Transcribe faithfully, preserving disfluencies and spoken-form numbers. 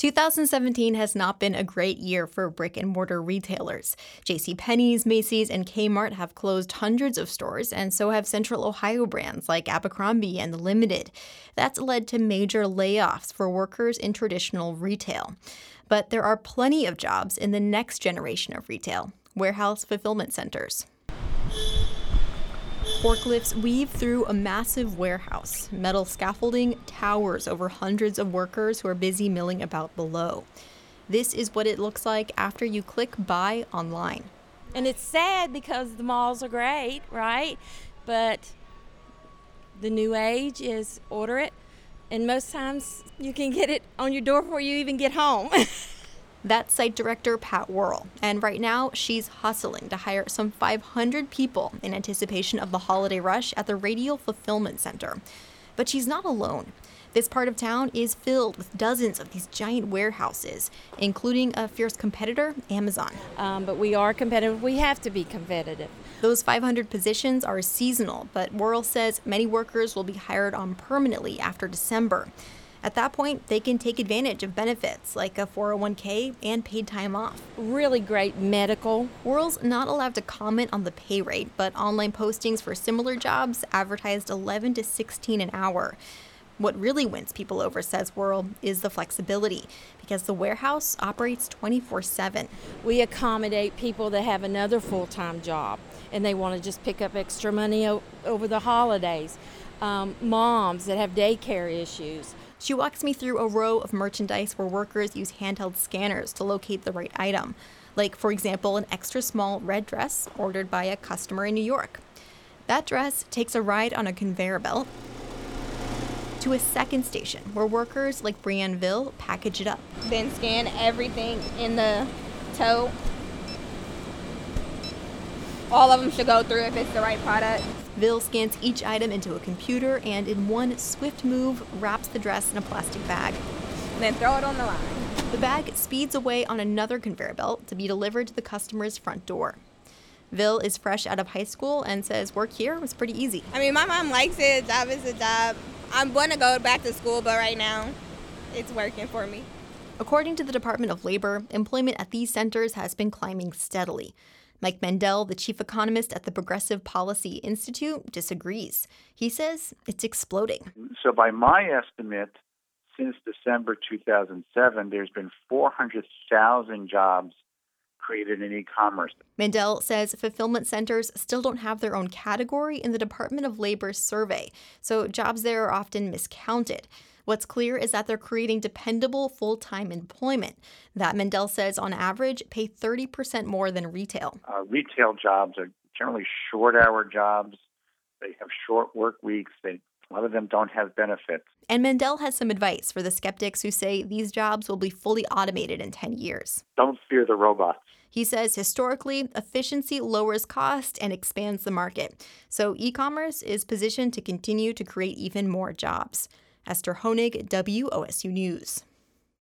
two thousand seventeen has not been a great year for brick-and-mortar retailers. JCPenney's, Macy's, and Kmart have closed hundreds of stores, and so have Central Ohio brands like Abercrombie and Limited. That's led to major layoffs for workers in traditional retail. But there are plenty of jobs in the next generation of retail, warehouse fulfillment centers. Forklifts weave through a massive warehouse. Metal scaffolding towers over hundreds of workers who are busy milling about below. This is what it looks like after you click buy online. And it's sad because the malls are great, right? But the new age is order it, and most times you can get it on your door before you even get home. That's site director Pat Worrell, and right now she's hustling to hire some five hundred people in anticipation of the holiday rush at the Radial Fulfillment Center. But she's not alone. This part of town is filled with dozens of these giant warehouses, including a fierce competitor, Amazon. Um, but we are competitive. We have to be competitive. Those five hundred positions are seasonal, but Worrell says many workers will be hired on permanently after December. At that point, they can take advantage of benefits like a four oh one k and paid time off. Really great medical. Worrell's not allowed to comment on the pay rate, but online postings for similar jobs advertised eleven to sixteen an hour. What really wins people over, says Worrell, is the flexibility, because the warehouse operates twenty-four seven. We accommodate people that have another full-time job, and they want to just pick up extra money o- over the holidays. Um, moms that have daycare issues. She walks me through a row of merchandise where workers use handheld scanners to locate the right item. Like, for example, an extra small red dress ordered by a customer in New York. That dress takes a ride on a conveyor belt to a second station where workers like Brianne Ville package it up. Then scan everything in the tote. All of them should go through if it's the right product. Ville scans each item into a computer and in one swift move wraps the dress in a plastic bag. Then throw it on the line. The bag speeds away on another conveyor belt to be delivered to the customer's front door. Ville is fresh out of high school and says work here was pretty easy. I mean, my mom likes it. A job is a job. I'm going to go back to school, but right now it's working for me. According to the Department of Labor, employment at these centers has been climbing steadily. Mike Mendel, the chief economist at the Progressive Policy Institute, disagrees. He says it's exploding. So by my estimate, since December two thousand seven, there's been four hundred thousand jobs created in e-commerce. Mendel says fulfillment centers still don't have their own category in the Department of Labor's survey, so jobs there are often miscounted. What's clear is that they're creating dependable full-time employment that Mendel says on average pay thirty percent more than retail. Uh, retail jobs are generally short-hour jobs. They have short work weeks. They, a lot of them don't have benefits. And Mendel has some advice for the skeptics who say these jobs will be fully automated in ten years. Don't fear the robots. He says historically, efficiency lowers cost and expands the market. So e-commerce is positioned to continue to create even more jobs. Esther Honig, W O S U News.